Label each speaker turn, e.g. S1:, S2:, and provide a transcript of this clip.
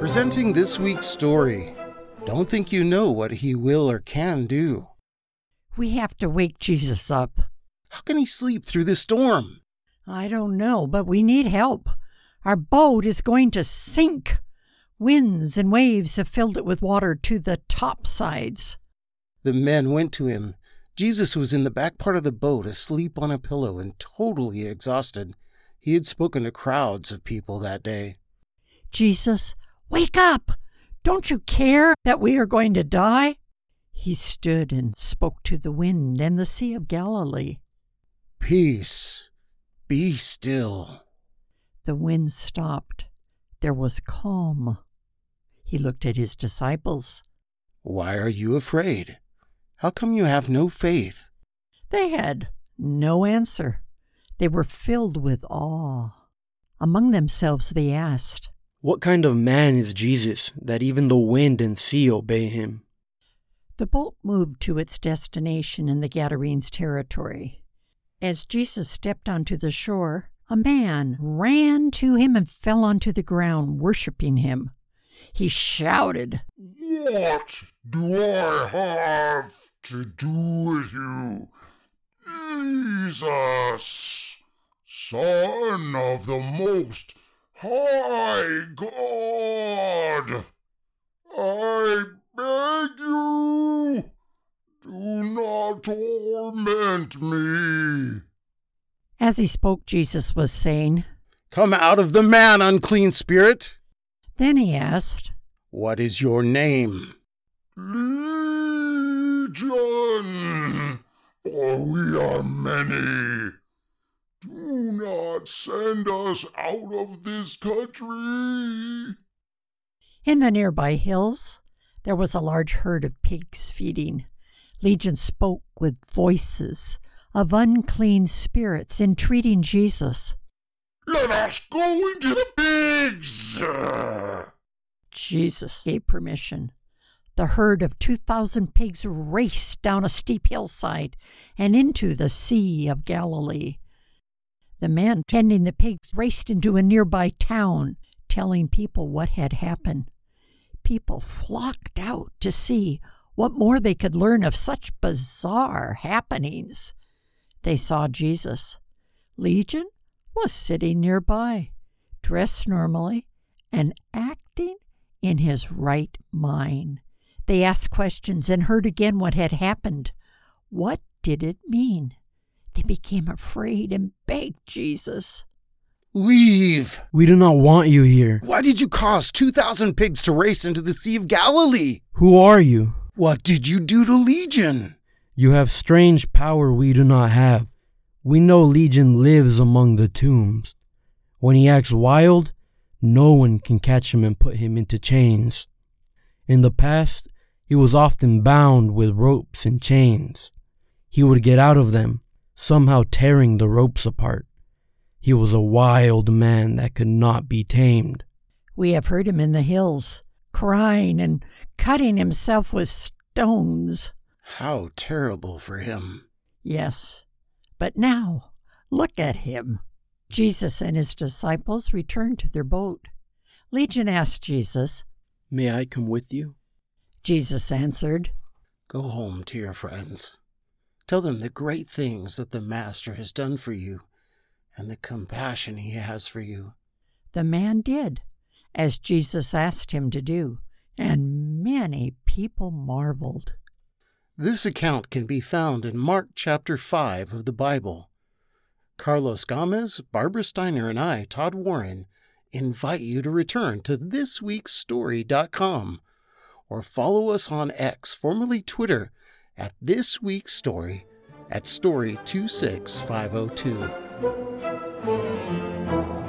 S1: Presenting this week's story. Don't think you know what he will or can do.
S2: We have to wake Jesus up.
S1: How can he sleep through the storm?
S2: I don't know, but we need help. Our boat is going to sink. Winds and waves have filled it with water to the top sides.
S1: The men went to him. Jesus was in the back part of the boat, asleep on a pillow and totally exhausted. He had spoken to crowds of people that day.
S2: Jesus, wake up! Don't you care that we are going to die? He stood and spoke to the wind and the Sea of Galilee.
S1: Peace, be still.
S2: The wind stopped. There was calm. He looked at his disciples.
S1: Why are you afraid? How come you have no faith?
S2: They had no answer. They were filled with awe. Among themselves they asked,
S3: "What kind of man is Jesus that even the wind and sea obey him?"
S2: The boat moved to its destination in the Gadarenes' territory. As Jesus stepped onto the shore, a man ran to him and fell onto the ground, worshiping him. He shouted,
S4: "What do I have to do with you, Jesus, Son of the Most High God? I beg you, do not torment me."
S2: As he spoke, Jesus was saying,
S1: Come out of the man, unclean spirit.
S2: Then he asked,
S1: What is your name?
S4: Legion, for we are many. Do not send us out of this country.
S2: In the nearby hills, there was a large herd of pigs feeding. Legion spoke with voices of unclean spirits, entreating Jesus.
S4: Let us go into the pigs.
S2: Jesus gave permission. The herd of 2,000 pigs raced down a steep hillside and into the Sea of Galilee. The man tending the pigs raced into a nearby town, telling people what had happened. People flocked out to see what more they could learn of such bizarre happenings. They saw Jesus. Legion was sitting nearby, dressed normally and acting in his right mind. They asked questions and heard again what had happened. What did it mean? They became afraid and begged Jesus.
S1: Leave!
S3: We do not want you here.
S1: Why did you cause 2,000 pigs to race into the Sea of Galilee?
S3: Who are you?
S1: What did you do to Legion?
S3: You have strange power we do not have. We know Legion lives among the tombs. When he acts wild, no one can catch him and put him into chains. In the past, he was often bound with ropes and chains. He would get out of them, somehow tearing the ropes apart. He was a wild man that could not be tamed.
S2: We have heard him in the hills, crying and cutting himself with stones.
S1: How terrible for him.
S2: Yes, but now, look at him. Jesus and his disciples returned to their boat. Legion asked Jesus,
S3: May I come with you?
S2: Jesus answered,
S1: Go home to your friends. Tell them the great things that the Master has done for you and the compassion he has for you.
S2: The man did, as Jesus asked him to do, and many people marveled.
S1: This account can be found in Mark chapter 5 of the Bible. Carlos Gomez, Barbara Steiner, and I, Todd Warren, invite you to return to thisweekstory.com or follow us on X, formerly Twitter, at This Week's Story at Story26502.